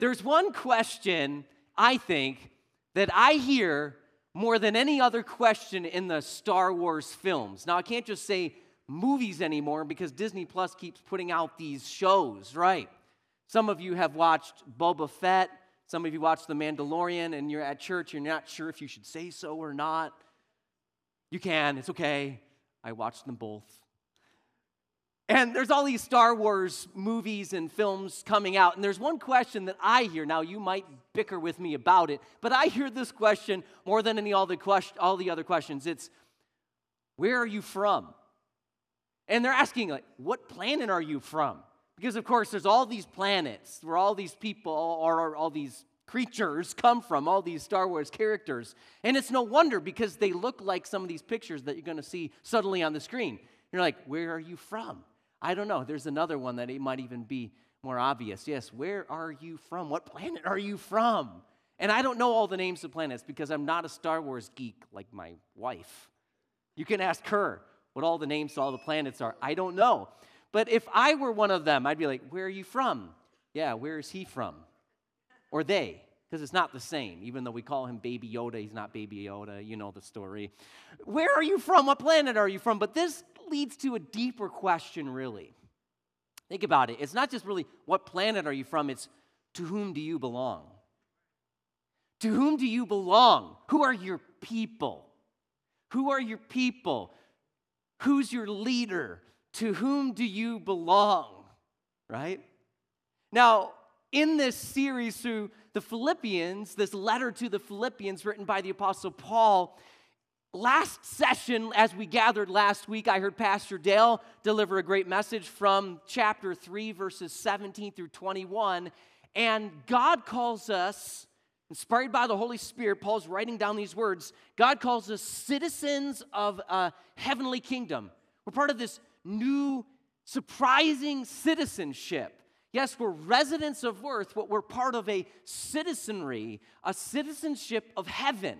There's one question, I think, that I hear more than any other question in the Star Wars films. Now, I can't just say movies anymore because Disney Plus keeps putting out these shows, right? Some of you have watched Boba Fett. Some of you watched The Mandalorian, and you're at church, you're not sure if you should say so or not. You can, it's okay. I watched them both. And there's all these Star Wars movies and films coming out, and there's one question that I hear. Now, you might bicker with me about it, but I hear this question more than all the other questions. It's, where are you from? And they're asking, like, what planet are you from? Because, of course, there's all these planets where all these people or all these creatures come from, all these Star Wars characters. And it's no wonder because they look like some of these pictures that you're going to see suddenly on the screen. You're like, where are you from? I don't know. There's another one that it might even be more obvious. Yes, where are you from? What planet are you from? And I don't know all the names of planets because I'm not a Star Wars geek like my wife. You can ask her what all the names to all the planets are. I don't know. But if I were one of them, I'd be like, where are you from? Yeah, where is he from? Or they, because it's not the same. Even though we call him Baby Yoda, he's not Baby Yoda. You know the story. Where are you from? What planet are you from? But this leads to a deeper question, really. Think about it. It's not just really what planet are you from, it's to whom do you belong? To whom do you belong? Who are your people? Who are your people? Who's your leader? To whom do you belong? Right? Now, in this series through the Philippians, this letter to the Philippians written by the Apostle Paul, last session, as we gathered last week, I heard Pastor Dale deliver a great message from chapter 3, verses 17 through 21. And God calls us, inspired by the Holy Spirit, Paul's writing down these words, God calls us citizens of a heavenly kingdom. We're part of this new, surprising citizenship. Yes, we're residents of earth, but we're part of a citizenry, a citizenship of heaven,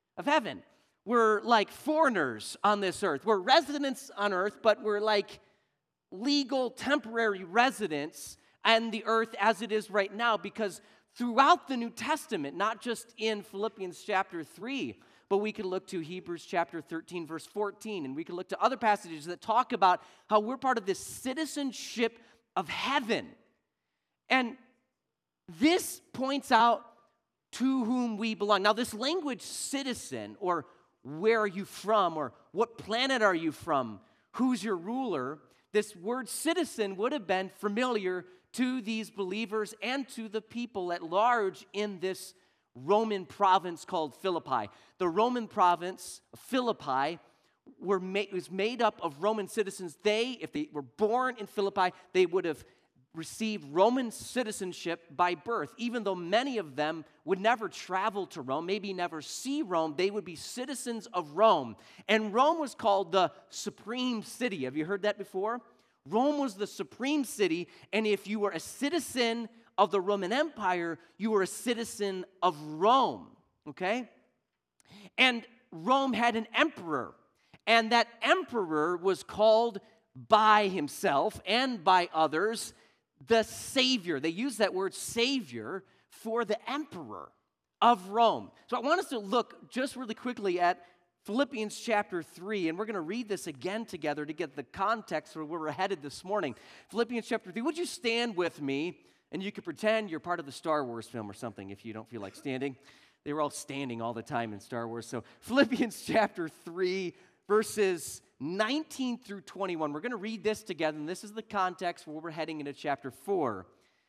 We're like foreigners on this earth. We're residents on earth, but we're like legal temporary residents on the earth as it is right now, because throughout the New Testament, not just in Philippians chapter 3, but we could look to Hebrews chapter 13, verse 14, and we could look to other passages that talk about how we're part of this citizenship of heaven. And this points out to whom we belong. Now, this language, citizen, or where are you from, or what planet are you from, who's your ruler, this word citizen would have been familiar to these believers and to the people at large in this Roman province called Philippi. The Roman province, Philippi, was made up of Roman citizens. If they were born in Philippi, they would have received Roman citizenship by birth. Even though many of them would never travel to Rome, maybe never see Rome, they would be citizens of Rome. And Rome was called the supreme city. Have you heard that before? Rome was the supreme city, and if you were a citizen of the Roman Empire, you were a citizen of Rome, okay? And Rome had an emperor, and that emperor was called by himself and by others the Savior. They use that word Savior for the emperor of Rome. So I want us to look just really quickly at Philippians chapter 3, and we're going to read this again together to get the context for where we're headed this morning. Philippians chapter 3, would you stand with me? And you could pretend you're part of the Star Wars film or something if you don't feel like standing. They were all standing all the time in Star Wars. So Philippians chapter 3, verses 19 through 21. We're going to read this together, and this is the context where we're heading into chapter 4.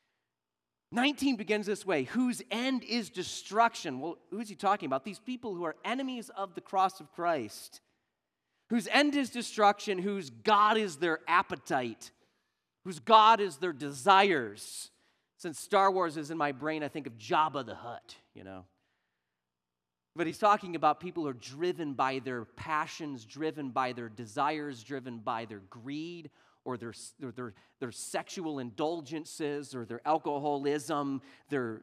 19 begins this way, whose end is destruction. Well, who is he talking about? These people who are enemies of the cross of Christ, whose end is destruction, whose God is their appetite, whose God is their desires. Since Star Wars is in my brain, I think of Jabba the Hutt, you know. But he's talking about people who are driven by their passions, driven by their desires, driven by their greed, or their sexual indulgences, or their alcoholism, their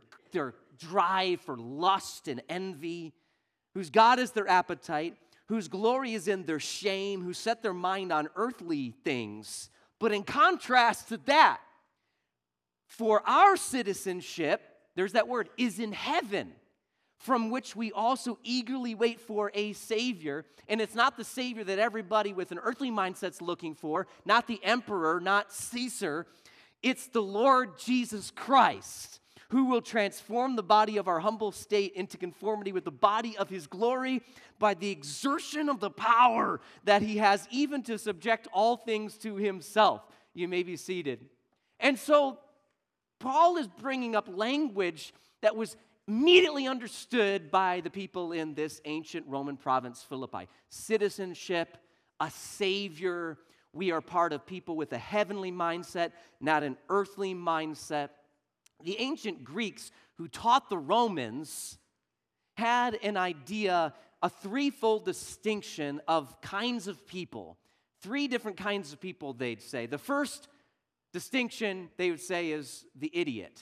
drive for lust and envy, whose God is their appetite, whose glory is in their shame, who set their mind on earthly things. But in contrast to that, For our citizenship, there's that word, is in heaven, from which we also eagerly wait for a Savior. And it's not the Savior that everybody with an earthly mindset's looking for, not the emperor, not Caesar. It's the Lord Jesus Christ, who will transform the body of our humble state into conformity with the body of his glory by the exertion of the power that he has, even to subject all things to himself. You may be seated. And so Paul is bringing up language that was immediately understood by the people in this ancient Roman province, Philippi. Citizenship, a Savior. We are part of people with a heavenly mindset, not an earthly mindset. The ancient Greeks who taught the Romans had an idea, a threefold distinction of kinds of people. Three different kinds of people, they'd say. The first distinction, they would say, is the idiot.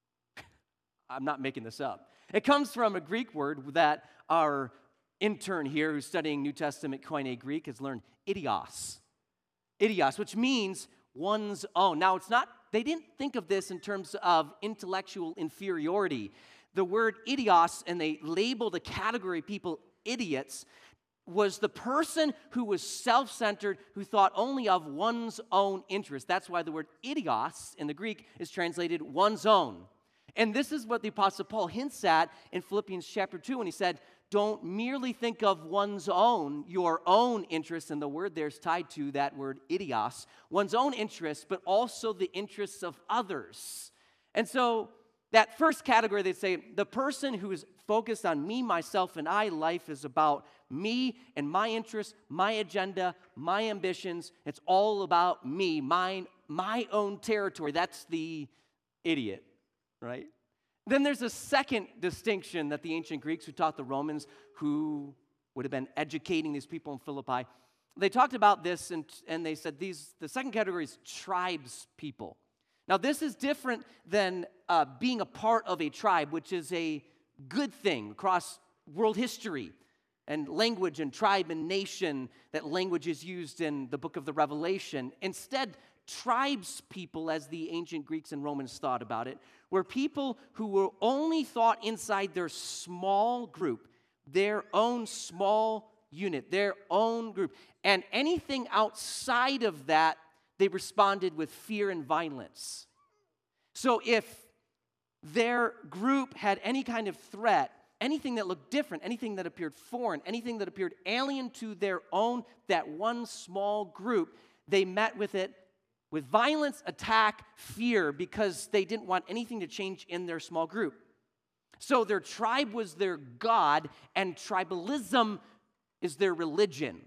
I'm not making this up. It comes from a Greek word that our intern here who's studying New Testament Koine Greek has learned, idios. Idios, which means one's own. Now, it's not, they didn't think of this in terms of intellectual inferiority. The word idios, and they labeled a category of people idiots, was the person who was self-centered, who thought only of one's own interest. That's why the word idios in the Greek is translated one's own. And this is what the Apostle Paul hints at in Philippians chapter 2 when he said, don't merely think of one's own, your own interests, and the word there's tied to that word idios, one's own interests, but also the interests of others. And so that first category, they'd say, the person who is focused on me, myself, and I, life is about me and my interests, my agenda, my ambitions. It's all about me, mine, my own territory. That's the idiot, right? Then there's a second distinction that the ancient Greeks who taught the Romans, who would have been educating these people in Philippi, they talked about this and they said the second category is tribes people. Now this is different than being a part of a tribe, which is a good thing across world history and language and tribe and nation. That language is used in the book of the Revelation. Instead, tribes people, as the ancient Greeks and Romans thought about it, were people who were only thought inside their small group, their own small unit, their own group. And anything outside of that, they responded with fear and violence. So if their group had any kind of threat, anything that looked different, anything that appeared foreign, anything that appeared alien to their own, that one small group, they met with it with violence, attack, fear, because they didn't want anything to change in their small group. So their tribe was their god, and tribalism is their religion.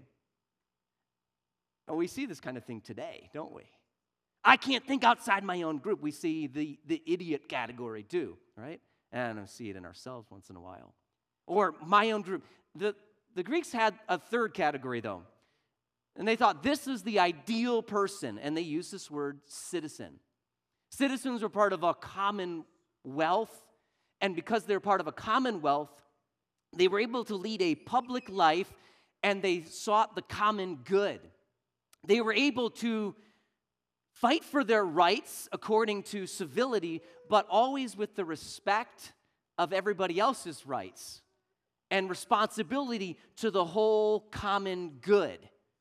And we see this kind of thing today, don't we? I can't think outside my own group. We see the idiot category too, right? And I see it in ourselves once in a while. Or my own group. The Greeks had a third category, though. And they thought this is the ideal person, and they used this word citizen. Citizens were part of a commonwealth, and because they're part of a commonwealth, they were able to lead a public life, and they sought the common good. They were able to fight for their rights according to civility, but always with the respect of everybody else's rights and responsibility to the whole common good.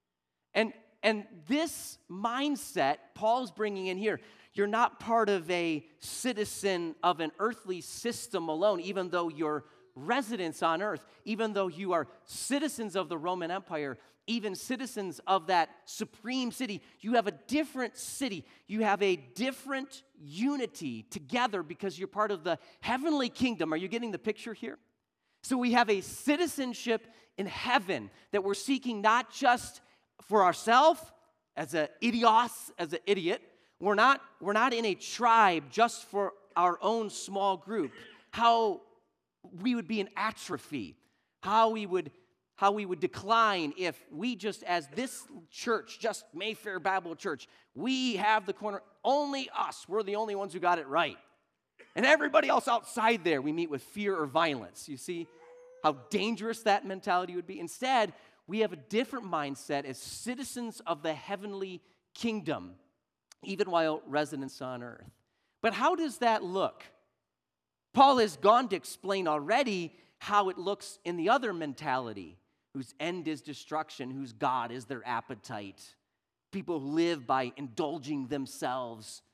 And this mindset Paul's bringing in here, you're not part of a citizen of an earthly system alone, even though you're residents on earth, even though you are citizens of the Roman Empire, even citizens of that supreme city. You have a different city. You have a different unity together because you're part of the heavenly kingdom. Are you getting the picture here? So we have a citizenship in heaven that we're seeking not just for ourselves as an idios, as an idiot. We're not in a tribe just for our own small group. How we would be in atrophy. How we would decline if we just, as this church, just Mayfair Bible Church, we have the corner, only us, we're the only ones who got it right. And everybody else outside there, we meet with fear or violence. You see how dangerous that mentality would be? Instead, we have a different mindset as citizens of the heavenly kingdom, even while residents on earth. But how does that look? Paul has gone to explain already how it looks in the other mentality, whose end is destruction, whose God is their appetite. People who live by indulging themselves,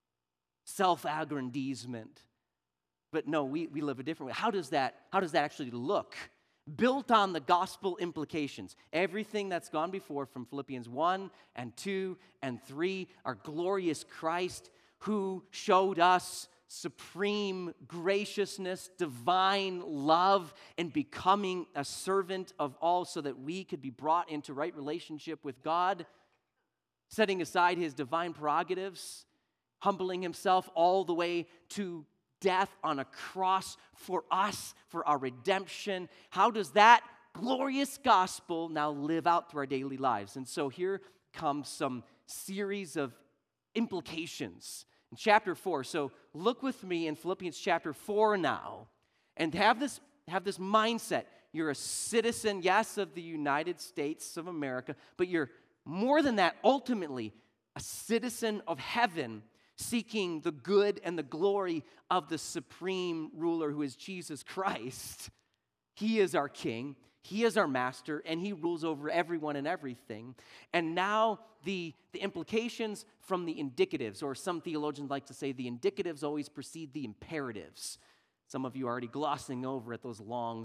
self-aggrandizement. But no, we live a different way. How does that actually look? Built on the gospel implications. Everything that's gone before from Philippians 1 and 2 and 3, our glorious Christ who showed us supreme graciousness, divine love, and becoming a servant of all so that we could be brought into right relationship with God, setting aside his divine prerogatives, humbling himself all the way to death on a cross for us, for our redemption. How does that glorious gospel now live out through our daily lives? And so here comes some series of implications in chapter 4. So look with me in Philippians chapter 4 now, and have this mindset. You're a citizen, yes, of the United States of America, but you're more than that, ultimately a citizen of heaven, seeking the good and the glory of the supreme ruler who is Jesus Christ. He is our king, he is our master, and he rules over everyone and everything. And now the implications from the indicatives, or some theologians like to say the indicatives always precede the imperatives. Some of you are already glossing over at those long,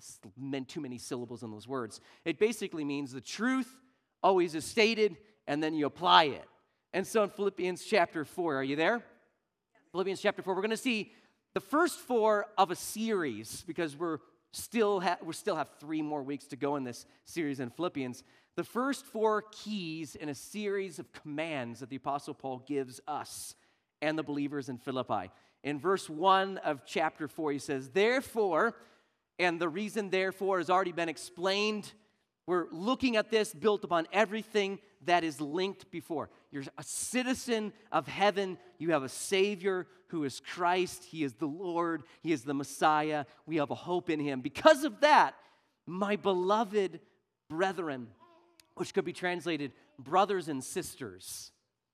too many syllables in those words. It basically means the truth always is stated, and then you apply it. And so in Philippians chapter 4, are you there? Philippians chapter 4, we're going to see the first 4 of a series, because we still have 3 more weeks to go in this series in Philippians. The first 4 keys in a series of commands that the Apostle Paul gives us and the believers in Philippi. In verse 1 of chapter 4, he says, therefore, and the reason therefore has already been explained. We're looking at this built upon everything that is linked before. You're a citizen of heaven. You have a Savior who is Christ. He is the Lord. He is the Messiah. We have a hope in him. Because of that, my beloved brethren, which could be translated brothers and sisters.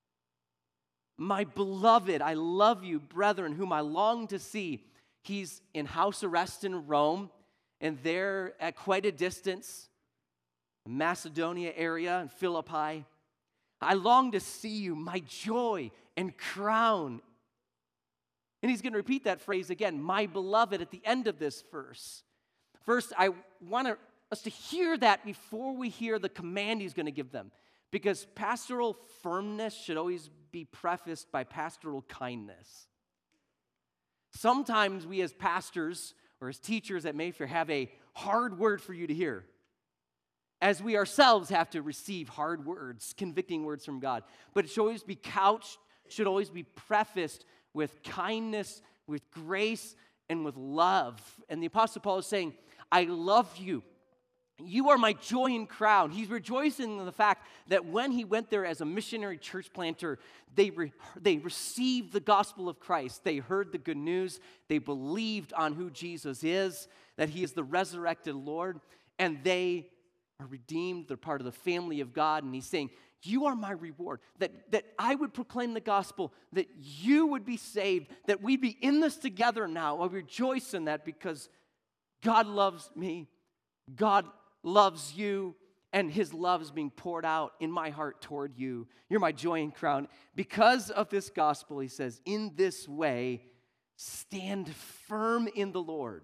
My beloved, I love you, brethren, whom I long to see. He's in house arrest in Rome, and there at quite a distance, Macedonia area and Philippi. I long to see you, my joy and crown. And he's going to repeat that phrase again, my beloved, at the end of this verse. First, I want us to hear that before we hear the command he's going to give them. Because pastoral firmness should always be prefaced by pastoral kindness. Sometimes we as pastors or as teachers at Mayfair have a hard word for you to hear, as we ourselves have to receive hard words, convicting words from God. But it should always be couched, should always be prefaced with kindness, with grace, and with love. And the Apostle Paul is saying, I love you. You are my joy and crown. He's rejoicing in the fact that when he went there as a missionary church planter, they received the gospel of Christ. They heard the good news. They believed on who Jesus is, that he is the resurrected Lord, and they are redeemed. They're part of the family of God. And he's saying, you are my reward, that I would proclaim the gospel, that you would be saved, that we'd be in this together now. I rejoice in that because God loves me. God loves you, and his love is being poured out in my heart toward you. You're my joy and crown. Because of this gospel, he says, in this way, stand firm in the Lord.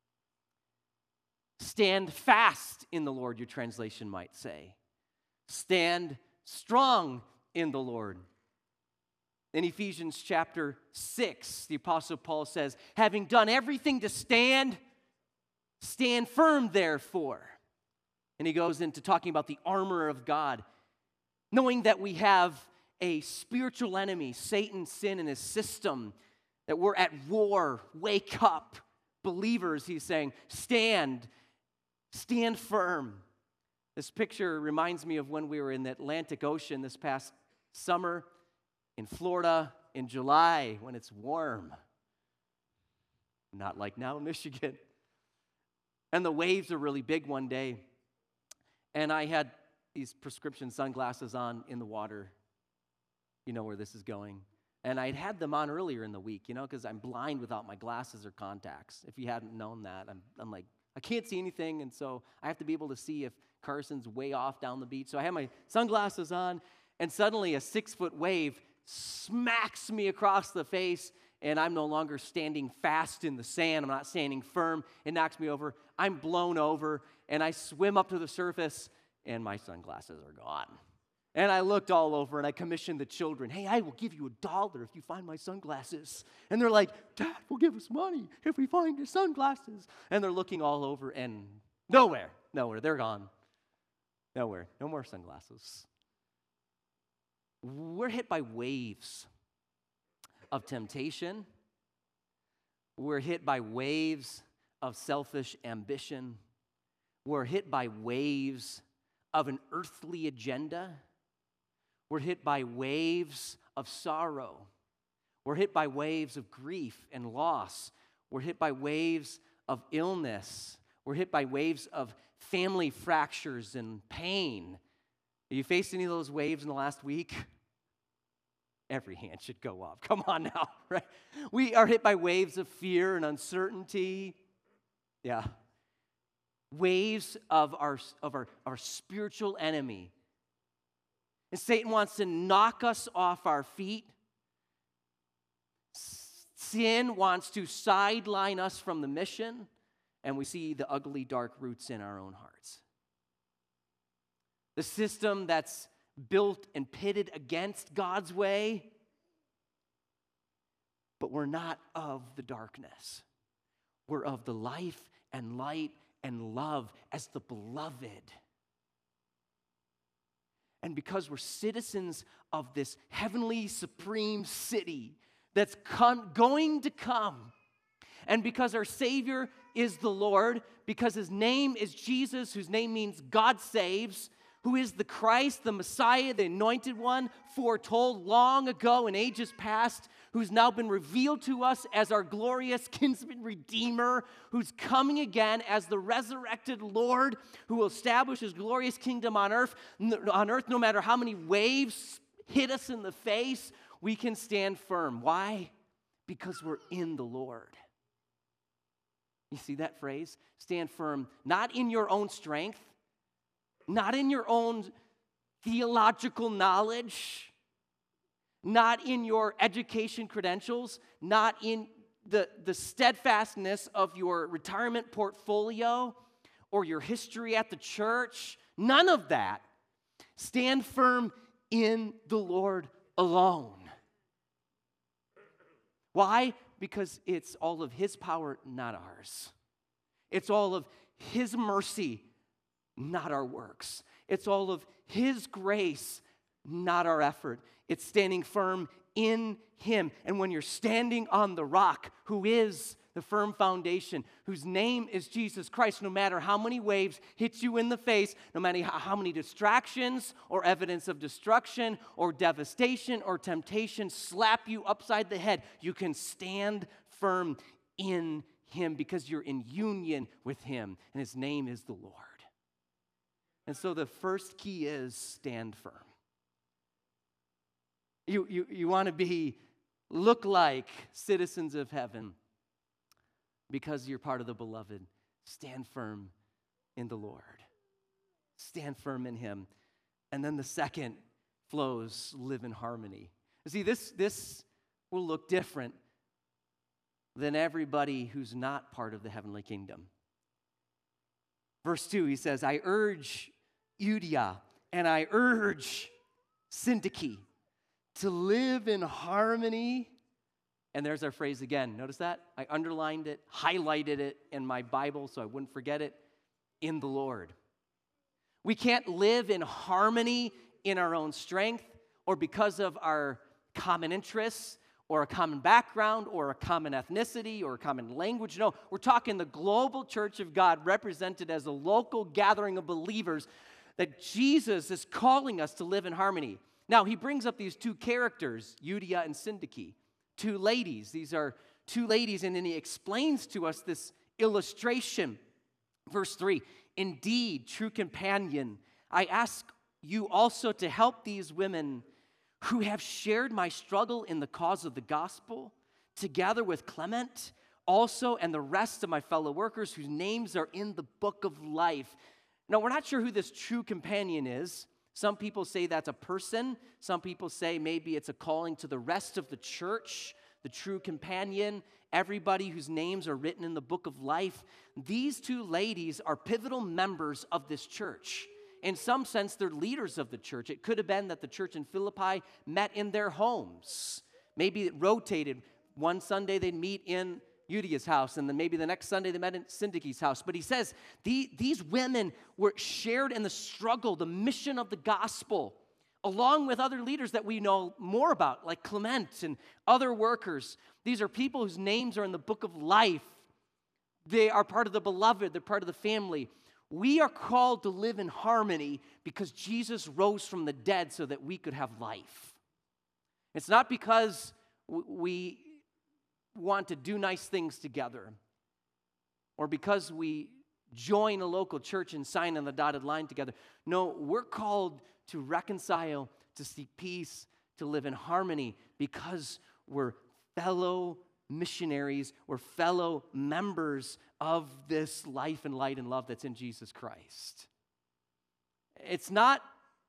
Stand fast in the Lord, your translation might say. Stand strong in the Lord. In Ephesians chapter 6, the Apostle Paul says, having done everything to stand firm therefore. And he goes into talking about the armor of God, knowing that we have a spiritual enemy, Satan, sin, and his system, that we're at war. Wake up, believers, he's saying, stand firm. This picture reminds me of when we were in the Atlantic Ocean this past summer in Florida in July when it's warm. Not like now in Michigan. And the waves are really big one day. And I had these prescription sunglasses on in the water. You know where this is going. And I'd had them on earlier in the week, because I'm blind without my glasses or contacts. If you hadn't known that, I'm like, I can't see anything, and so I have to be able to see if Carson's way off down the beach. So I have my sunglasses on, and suddenly a 6-foot wave smacks me across the face, and I'm no longer standing fast in the sand. I'm not standing firm. It knocks me over. I'm blown over, and I swim up to the surface, and my sunglasses are gone. And I looked all over, and I commissioned the children. Hey, I will give you $1 if you find my sunglasses. And they're like, Dad, we'll give us money if we find your sunglasses. And they're looking all over, and nowhere. They're gone. Nowhere. No more sunglasses. We're hit by waves of temptation. We're hit by waves of selfish ambition. We're hit by waves of an earthly agenda. We're hit by waves of sorrow. We're hit by waves of grief and loss. We're hit by waves of illness. We're hit by waves of family fractures and pain. Have you faced any of those waves in the last week? Every hand should go up. Come on now, right? We are hit by waves of fear and uncertainty. Yeah. Waves of our spiritual enemy. And Satan wants to knock us off our feet. Sin wants to sideline us from the mission, and we see the ugly, dark roots in our own hearts. The system that's built and pitted against God's way, but we're not of the darkness. We're of the life and light and love as the beloved. And because we're citizens of this heavenly supreme city that's going to come, and because our Savior is the Lord, because His name is Jesus, whose name means God saves, who is the Christ, the Messiah, the Anointed One, foretold long ago in ages past, who's now been revealed to us as our glorious kinsman redeemer, who's coming again as the resurrected Lord, who will establish His glorious kingdom on earth. No matter how many waves hit us in the face, we can stand firm. Why? Because we're in the Lord. You see that phrase? Stand firm, not in your own strength, not in your own theological knowledge, not in your education credentials, not in the steadfastness of your retirement portfolio or your history at the church. None of that. Stand firm in the Lord alone. Why? Because it's all of His power, not ours. It's all of His mercy, not our works. It's all of His grace, not our effort. It's standing firm in Him. And when you're standing on the rock, who is the firm foundation, whose name is Jesus Christ, no matter how many waves hit you in the face, no matter how many distractions or evidence of destruction or devastation or temptation slap you upside the head, you can stand firm in Him because you're in union with Him, and His name is the Lord. And so the first key is stand firm. You want to look like citizens of heaven because you're part of the beloved. Stand firm in the Lord. Stand firm in Him. And then the second flows, live in harmony. See, this will look different than everybody who's not part of the heavenly kingdom. Verse 2, he says, I urge Euodia and I urge Syntyche to live in harmony. And there's our phrase again. Notice that? I underlined it, highlighted it in my Bible so I wouldn't forget it. In the Lord. We can't live in harmony in our own strength or because of our common interests or a common background or a common ethnicity or a common language. No, we're talking the global church of God represented as a local gathering of believers that Jesus is calling us to live in harmony. Now, he brings up these two characters, Euodia and Syntyche, two ladies. These are two ladies, and then he explains to us this illustration. Verse 3, indeed, true companion, I ask you also to help these women who have shared my struggle in the cause of the gospel, together with Clement also and the rest of my fellow workers whose names are in the book of life. Now, we're not sure who this true companion is. Some people say that's a person. Some people say maybe it's a calling to the rest of the church, the true companion, everybody whose names are written in the book of life. These two ladies are pivotal members of this church. In some sense, they're leaders of the church. It could have been that the church in Philippi met in their homes. Maybe it rotated. One Sunday they'd meet in Euodia's house, and then maybe the next Sunday they met in Syntyche's house. But he says these women were shared in the struggle, the mission of the gospel, along with other leaders that we know more about, like Clement and other workers. These are people whose names are in the book of life. They are part of the beloved. They're part of the family. We are called to live in harmony because Jesus rose from the dead so that we could have life. It's not because we want to do nice things together or because we join a local church and sign on the dotted line together. No, we're called to reconcile, to seek peace, to live in harmony because we're fellow missionaries, we're fellow members of this life and light and love that's in Jesus Christ. It's not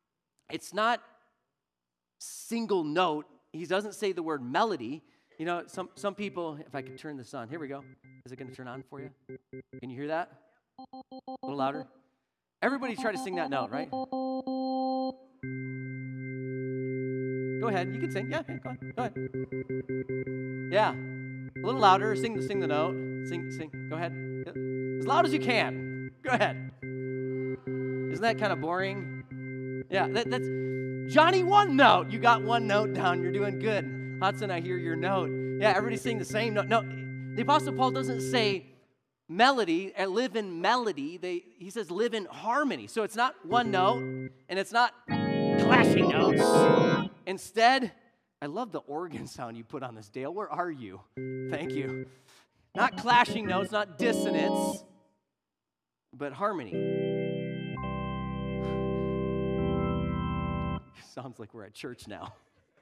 single note. He doesn't say the word melody. You know, some people, if I could turn this on. Here we go. Is it going to turn on for you? Can you hear that? A little louder. Everybody try to sing that note, right? Go ahead. You can sing. Yeah, go ahead. Yeah. A little louder. Sing the note. Sing. Go ahead. As loud as you can. Go ahead. Isn't that kind of boring? Yeah, that's Johnny, one note. You got one note down. You're doing good. Hudson, I hear your note. Yeah, everybody sing the same note. No, the Apostle Paul doesn't say melody, live in melody. He says live in harmony. So it's not one note, and it's not clashing notes. Instead, I love the organ sound you put on this, Dale. Where are you? Thank you. Not clashing notes, not dissonance, but harmony. Sounds like we're at church now.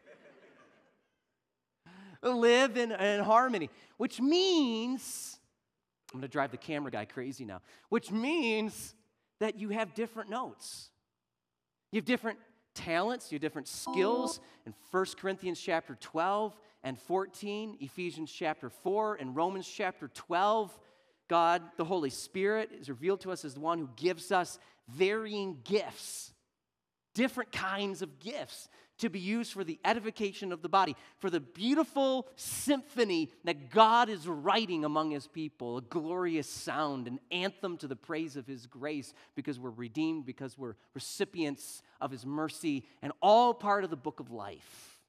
Live in harmony, which means, I'm going to drive the camera guy crazy now, which means that you have different notes. You have different talents, you have different skills. In 1 Corinthians chapter 12 and 14, Ephesians chapter 4, and Romans chapter 12, God, the Holy Spirit, is revealed to us as the one who gives us varying gifts, different kinds of gifts to be used for the edification of the body, for the beautiful symphony that God is writing among his people, a glorious sound, an anthem to the praise of his grace, because we're redeemed, because we're recipients of his mercy, and all part of the book of life.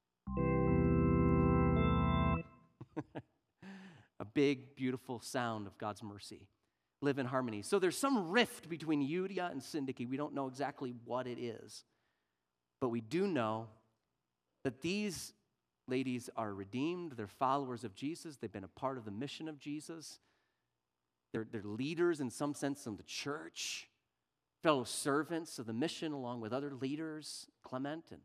A big, beautiful sound of God's mercy. Live in harmony. So there's some rift between Euodia and Syntyche. We don't know exactly what it is. But we do know that these ladies are redeemed. They're followers of Jesus. They've been a part of the mission of Jesus. They're leaders in some sense in the church, fellow servants of the mission along with other leaders, Clement. And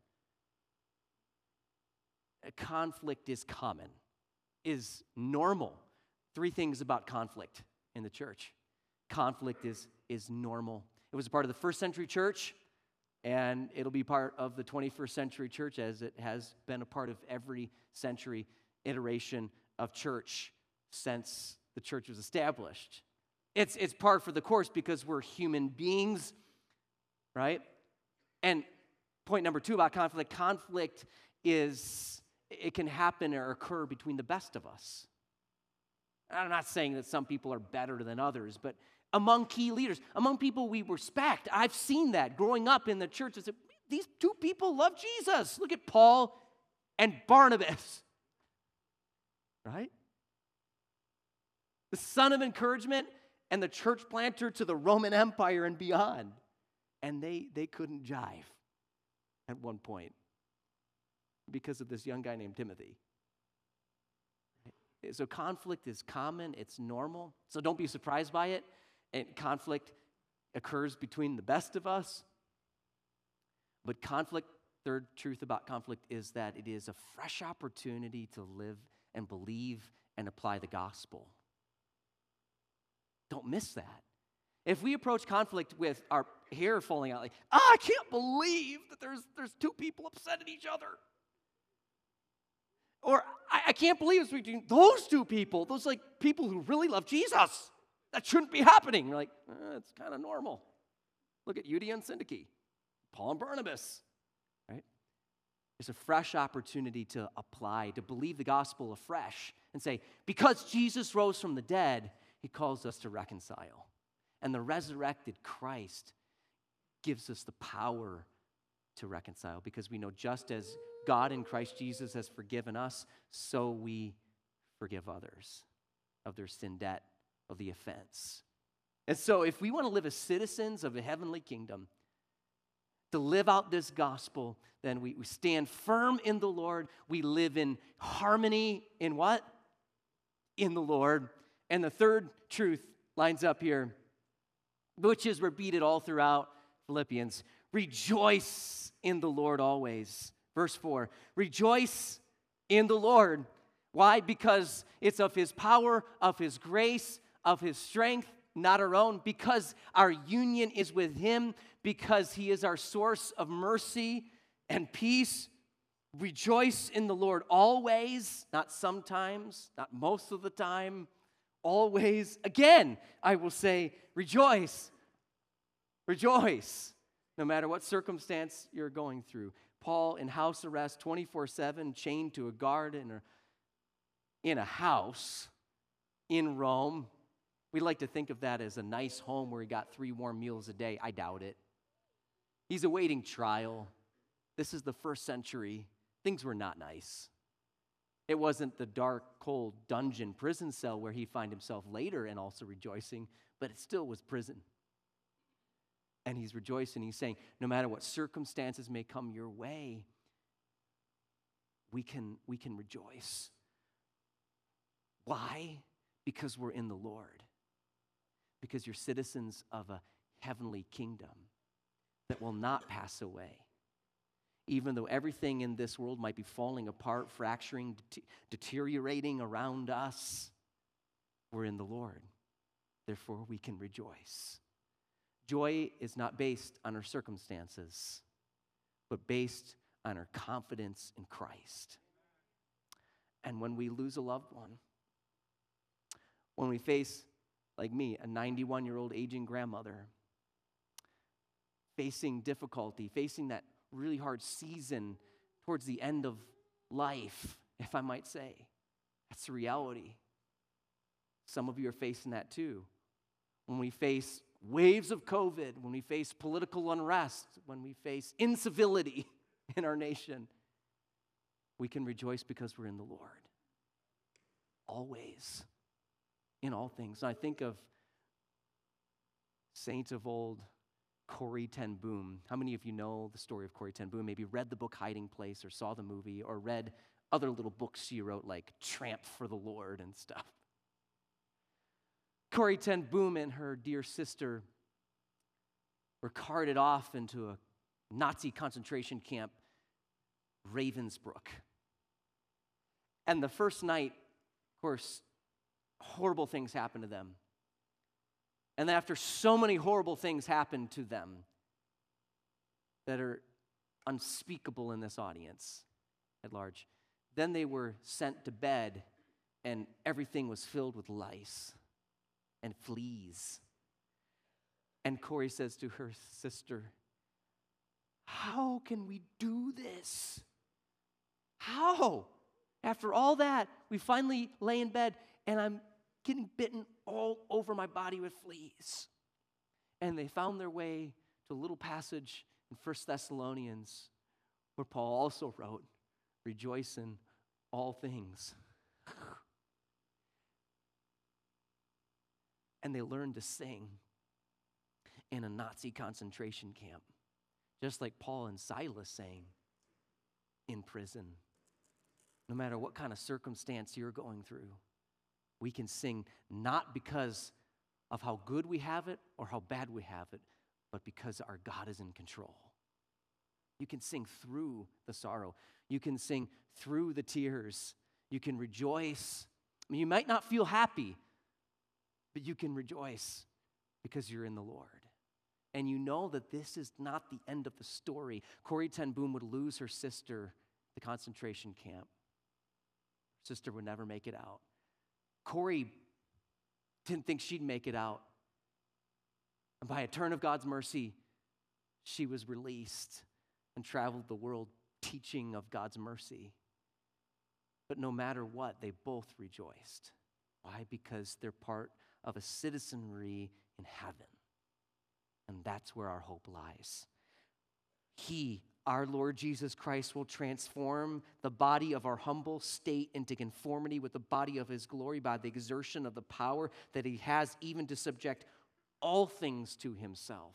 conflict is common, is normal. 3 things about conflict in the church. Conflict is normal. It was a part of the first century church. And it'll be part of the 21st century church as it has been a part of every century iteration of church since the church was established. It's par for the course because we're human beings, right? And point number 2 about conflict is it can happen or occur between the best of us. I'm not saying that some people are better than others, but among key leaders, among people we respect. I've seen that growing up in the church. I said, these 2 people love Jesus. Look at Paul and Barnabas, right? The son of encouragement and the church planter to the Roman Empire and beyond. And they couldn't jive at one point because of this young guy named Timothy. So conflict is common, it's normal. So don't be surprised by it. And conflict occurs between the best of us. But conflict third truth about conflict is that it is a fresh opportunity to live and believe and apply the gospel. Don't miss that. If we approach conflict with our hair falling out, like, I can't believe that there's two people upset at each other. Or, I can't believe it's between those two people, those like people who really love Jesus. That shouldn't be happening. You're like, it's kind of normal. Look at Euodia and Syntyche, Paul and Barnabas, right? It's a fresh opportunity to apply, to believe the gospel afresh and say, because Jesus rose from the dead, he calls us to reconcile. And the resurrected Christ gives us the power to reconcile because we know just as God in Christ Jesus has forgiven us, so we forgive others of their sin debt, of the offense. And so if we want to live as citizens of the heavenly kingdom, to live out this gospel, then we stand firm in the Lord. We live in harmony in what? In the Lord. And the third truth lines up here, which is repeated all throughout Philippians. Rejoice in the Lord always. Verse 4, rejoice in the Lord. Why? Because it's of his power, of his grace, of his strength, not our own. Because our union is with him, because he is our source of mercy and peace. Rejoice in the Lord always, not sometimes, not most of the time, always. Again, I will say, rejoice. Rejoice, no matter what circumstance you're going through. Paul in house arrest 24/7, chained to a guard in a house in Rome. We like to think of that as a nice home where he got 3 warm meals a day. I doubt it. He's awaiting trial. This is the first century. Things were not nice. It wasn't the dark, cold dungeon prison cell where he found himself later and also rejoicing, but it still was prison. And he's rejoicing. He's saying, no matter what circumstances may come your way, we can rejoice. Why? Because we're in the Lord. Because you're citizens of a heavenly kingdom that will not pass away. Even though everything in this world might be falling apart, fracturing, deteriorating around us, we're in the Lord. Therefore, we can rejoice. Joy is not based on our circumstances, but based on our confidence in Christ. And when we lose a loved one, when we face, like me, a 91-year-old aging grandmother, facing difficulty, facing that really hard season towards the end of life, if I might say, that's the reality. Some of you are facing that too. When we face waves of COVID, when we face political unrest, when we face incivility in our nation, we can rejoice because we're in the Lord. Always. In all things. I think of saints of old, Corrie ten Boom. How many of you know the story of Corrie ten Boom? Maybe read the book Hiding Place or saw the movie or read other little books she wrote like Tramp for the Lord and stuff. Corrie ten Boom and her dear sister were carted off into a Nazi concentration camp, Ravensbrück. And the first night, of course, horrible things happened to them. And then after so many horrible things happened to them that are unspeakable in this audience at large, then they were sent to bed and everything was filled with lice and fleas. And Corrie says to her sister, how can we do this? How? After all that, we finally lay in bed and I'm getting bitten all over my body with fleas. And they found their way to a little passage in 1 Thessalonians where Paul also wrote, rejoice in all things. And they learned to sing in a Nazi concentration camp, just like Paul and Silas sang in prison. No matter what kind of circumstance you're going through, we can sing not because of how good we have it or how bad we have it, but because our God is in control. You can sing through the sorrow. You can sing through the tears. You can rejoice. I mean, you might not feel happy, but you can rejoice because you're in the Lord. And you know that this is not the end of the story. Corrie ten Boom would lose her sister at the concentration camp. Her sister would never make it out. Corrie didn't think she'd make it out. And by a turn of God's mercy, she was released and traveled the world teaching of God's mercy. But no matter what, they both rejoiced. Why? Because they're part of a citizenry in heaven. And that's where our hope lies. He, our Lord Jesus Christ, will transform the body of our humble state into conformity with the body of his glory by the exertion of the power that he has even to subject all things to himself.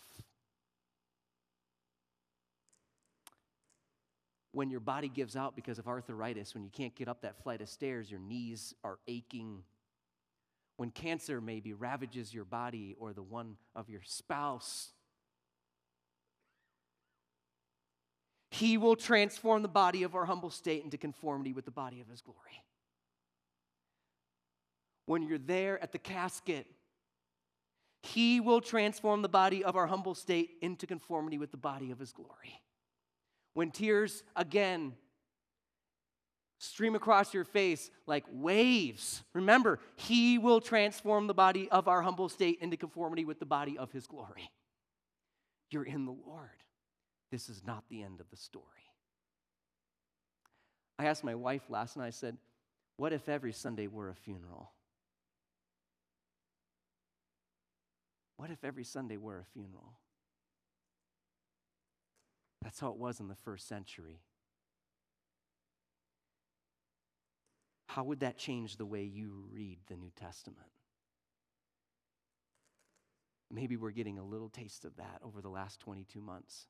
When your body gives out because of arthritis, when you can't get up that flight of stairs, your knees are aching. When cancer maybe ravages your body or the one of your spouse, he will transform the body of our humble state into conformity with the body of his glory. When you're there at the casket, he will transform the body of our humble state into conformity with the body of his glory. When tears again stream across your face like waves, remember, he will transform the body of our humble state into conformity with the body of his glory. You're in the Lord. This is not the end of the story. I asked my wife last night, I said, what if every Sunday were a funeral? What if every Sunday were a funeral? That's how it was in the first century. How would that change the way you read the New Testament? Maybe we're getting a little taste of that over the last 22 months.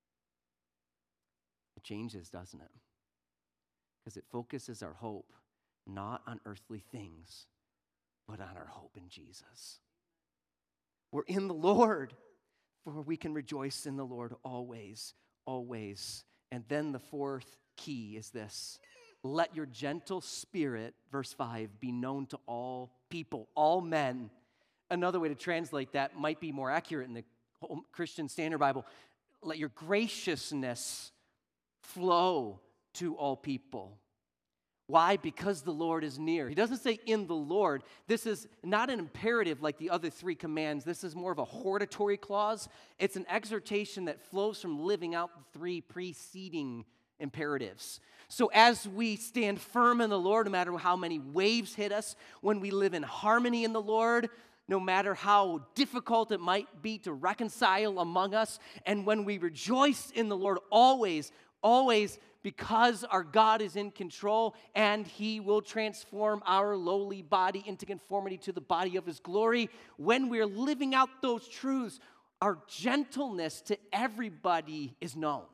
It changes, doesn't it? Because it focuses our hope not on earthly things, but on our hope in Jesus. We're in the Lord, for we can rejoice in the Lord always, always. And then the fourth key is this. Let your gentle spirit, verse 5, be known to all people, all men. Another way to translate that might be more accurate in the Christian Standard Bible. Let your graciousness flow to all people. Why? Because the Lord is near. He doesn't say in the Lord. This is not an imperative like the other three commands. This is more of a hortatory clause. It's an exhortation that flows from living out the three preceding imperatives. So as we stand firm in the Lord, no matter how many waves hit us, when we live in harmony in the Lord, no matter how difficult it might be to reconcile among us, and when we rejoice in the Lord always, always, because our God is in control and he will transform our lowly body into conformity to the body of his glory. When we're living out those truths, our gentleness to everybody is known.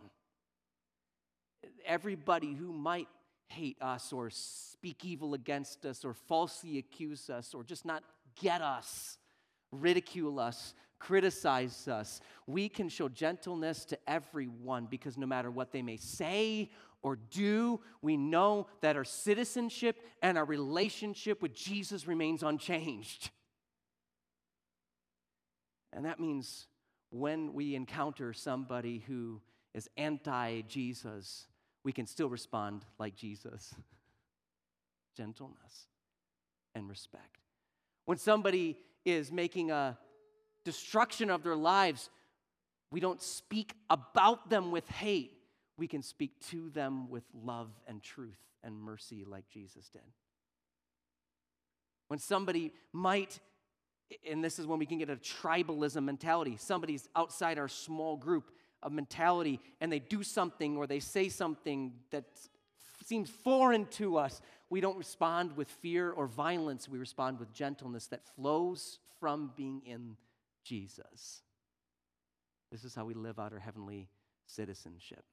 Everybody who might hate us or speak evil against us or falsely accuse us or just not get us, ridicule us, criticize us, we can show gentleness to everyone because no matter what they may say or do, we know that our citizenship and our relationship with Jesus remains unchanged. And that means when we encounter somebody who is anti-Jesus, we can still respond like Jesus. Gentleness and respect. When somebody is making a destruction of their lives, we don't speak about them with hate. We can speak to them with love and truth and mercy like Jesus did. When somebody might, and this is when we can get a tribalism mentality, somebody's outside our small group of mentality and they do something or they say something that seems foreign to us, we don't respond with fear or violence. We respond with gentleness that flows from being in Jesus. This is how we live out our heavenly citizenship.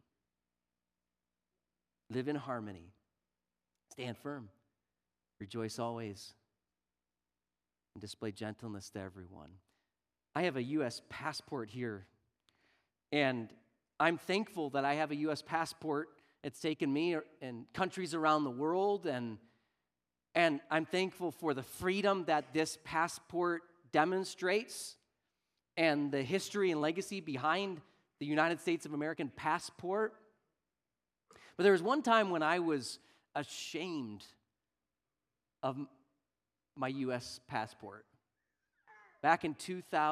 Live in harmony. Stand firm. Rejoice always. And display gentleness to everyone. I have a U.S. passport here. And I'm thankful that I have a U.S. passport. It's taken me in countries around the world, and I'm thankful for the freedom that this passport demonstrates and the history and legacy behind the United States of American passport. But there was one time when I was ashamed of my U.S. passport. Back in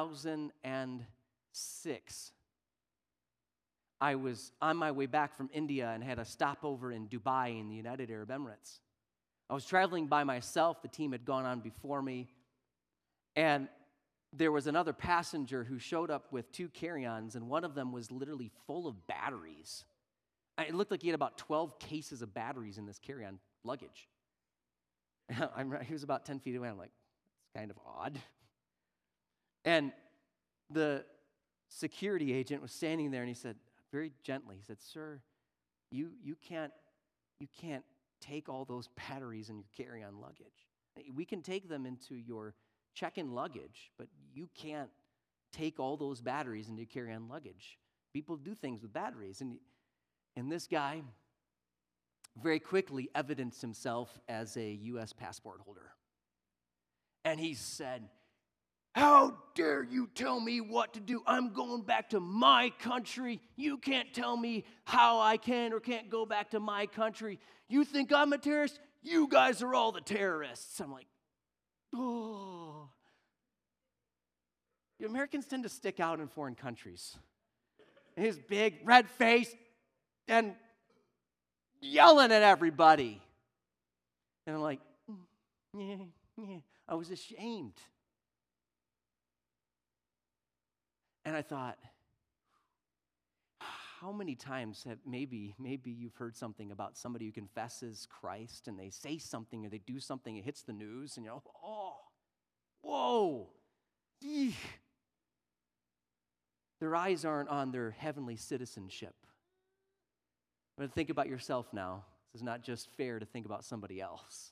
2006, I was on my way back from India and had a stopover in Dubai in the United Arab Emirates. I was traveling by myself. The team had gone on before me. And there was another passenger who showed up with 2 carry-ons, and one of them was literally full of batteries. It looked like he had about 12 cases of batteries in this carry-on luggage. He was about 10 feet away. I'm like, it's kind of odd. And the security agent was standing there, and he said, very gently, he said, "Sir, you can't take all those batteries in your carry-on luggage. We can take them into your check-in luggage, but you can't take all those batteries into your carry-on luggage. People do things with batteries." And this guy very quickly evidenced himself as a U.S. passport holder. And he said, "How dare you tell me what to do? I'm going back to my country. You can't tell me how I can or can't go back to my country. You think I'm a terrorist? You guys are all the terrorists." I'm like, oh. The Americans tend to stick out in foreign countries. His big red face and yelling at everybody. And I'm like, yeah. I was ashamed. And I thought, how many times have maybe you've heard something about somebody who confesses Christ and they say something or they do something, it hits the news, and you're like, oh, whoa. Eesh. Their eyes aren't on their heavenly citizenship. But think about yourself now. This is not just fair to think about somebody else.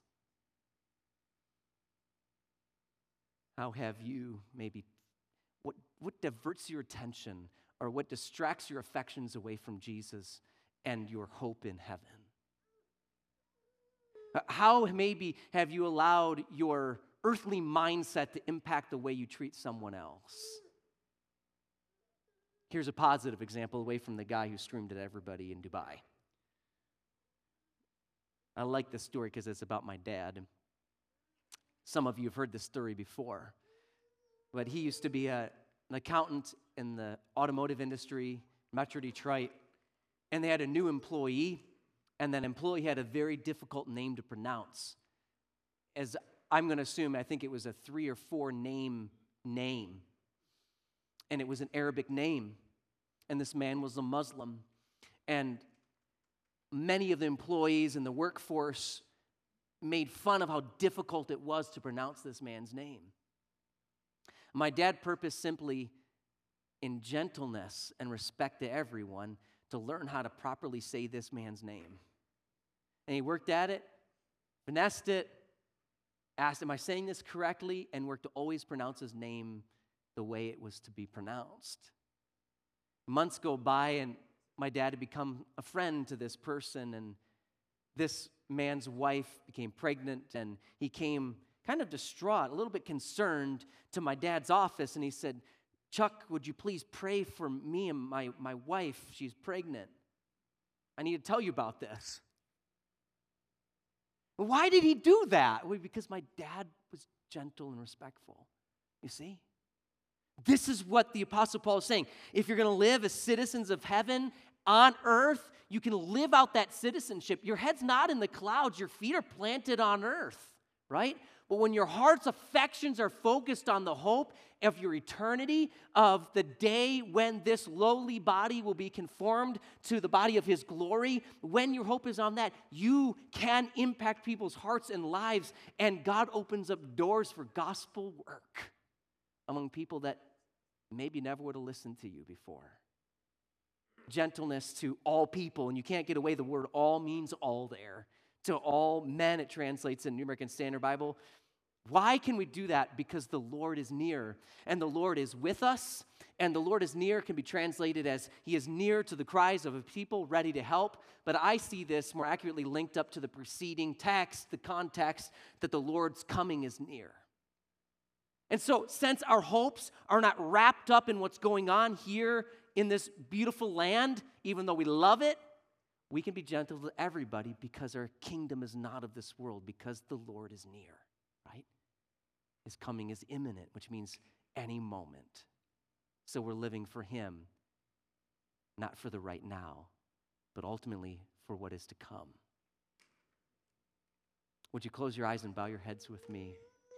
How have you maybe, what diverts your attention or what distracts your affections away from Jesus and your hope in heaven? How maybe have you allowed your earthly mindset to impact the way you treat someone else? Here's a positive example away from the guy who screamed at everybody in Dubai. I like this story because it's about my dad. Some of you have heard this story before, but he used to be an accountant in the automotive industry, Metro Detroit, and they had a new employee, and that employee had a very difficult name to pronounce. As I'm going to assume, I think it was a 3 or 4 name, and it was an Arabic name, and this man was a Muslim, and many of the employees in the workforce made fun of how difficult it was to pronounce this man's name. My dad purposed simply, in gentleness and respect to everyone, to learn how to properly say this man's name. And he worked at it, finessed it, asked, am I saying this correctly? And worked to always pronounce his name the way it was to be pronounced. Months go by, and my dad had become a friend to this person, and this man's wife became pregnant, and he came kind of distraught, a little bit concerned, to my dad's office, and he said, "Chuck, would you please pray for me and my wife? She's pregnant. I need to tell you about this." Why did he do that? Well, because my dad was gentle and respectful. You see? This is what the Apostle Paul is saying. If you're going to live as citizens of heaven on earth, you can live out that citizenship. Your head's not in the clouds. Your feet are planted on earth, right? But when your heart's affections are focused on the hope of your eternity, of the day when this lowly body will be conformed to the body of his glory, when your hope is on that, you can impact people's hearts and lives, and God opens up doors for gospel work among people that maybe never would have listened to you before. Gentleness to all people, and you can't get away. The word all means all there. To all men, it translates in New American Standard Bible. Why can we do that? Because the Lord is near, and the Lord is with us, and the Lord is near can be translated as He is near to the cries of a people ready to help. But I see this more accurately linked up to the preceding text, the context that the Lord's coming is near. And so, since our hopes are not wrapped up in what's going on here in this beautiful land, even though we love it, we can be gentle to everybody because our kingdom is not of this world, because the Lord is near, right? His coming is imminent, which means any moment. So we're living for Him, not for the right now, but ultimately for what is to come. Would you close your eyes and bow your heads with me?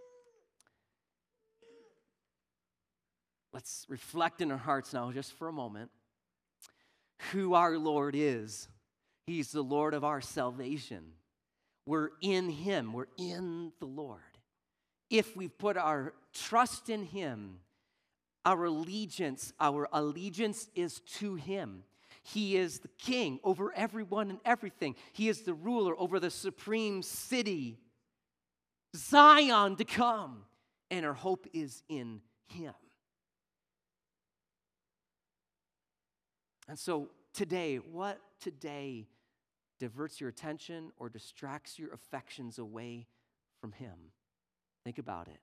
Let's reflect in our hearts now just for a moment who our Lord is. He's the Lord of our salvation. We're in Him. We're in the Lord. If we've put our trust in Him, our allegiance is to Him. He is the king over everyone and everything. He is the ruler over the supreme city, Zion to come. And our hope is in Him. And so today, what today diverts your attention or distracts your affections away from Him? Think about it.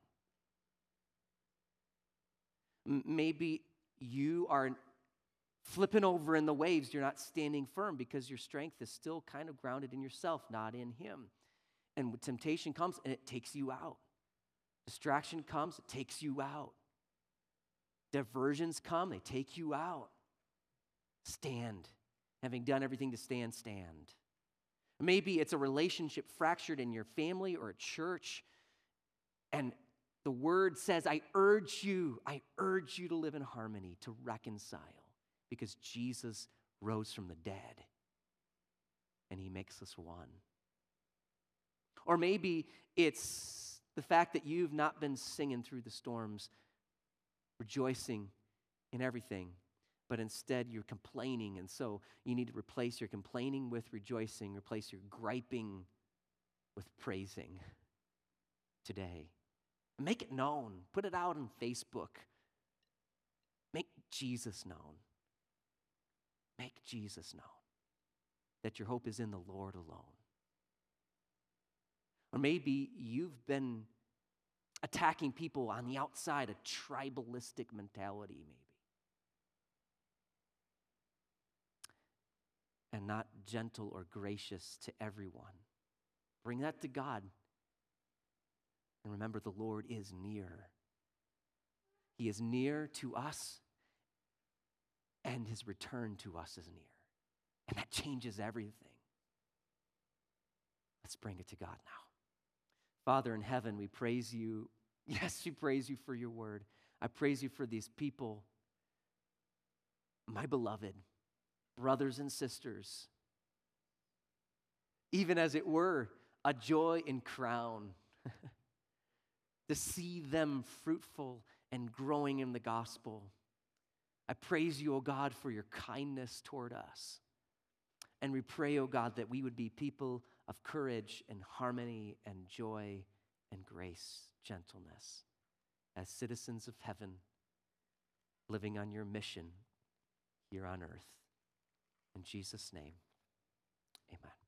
Maybe you are flipping over in the waves. You're not standing firm because your strength is still kind of grounded in yourself, not in Him. And when temptation comes, and it takes you out. Distraction comes, it takes you out. Diversions come, they take you out. Stand. Having done everything to stand, stand. Maybe it's a relationship fractured in your family or a church, and the word says, I urge you to live in harmony, to reconcile, because Jesus rose from the dead, and He makes us one. Or maybe it's the fact that you've not been singing through the storms, rejoicing in everything, but instead you're complaining, and so you need to replace your complaining with rejoicing, replace your griping with praising today. Make it known. Put it out on Facebook. Make Jesus known. Make Jesus known that your hope is in the Lord alone. Or maybe you've been attacking people on the outside, a tribalistic mentality maybe. And not gentle or gracious to everyone. Bring that to God. And remember, the Lord is near. He is near to us, and His return to us is near. And that changes everything. Let's bring it to God now. Father in heaven, we praise You. Yes, we praise You for Your word. I praise You for these people, my beloved brothers and sisters, even as it were a joy and crown to see them fruitful and growing in the gospel. I praise You, O God, for Your kindness toward us. And we pray, O God, that we would be people of courage and harmony and joy and grace, gentleness, as citizens of heaven, living on Your mission here on earth. In Jesus' name, amen.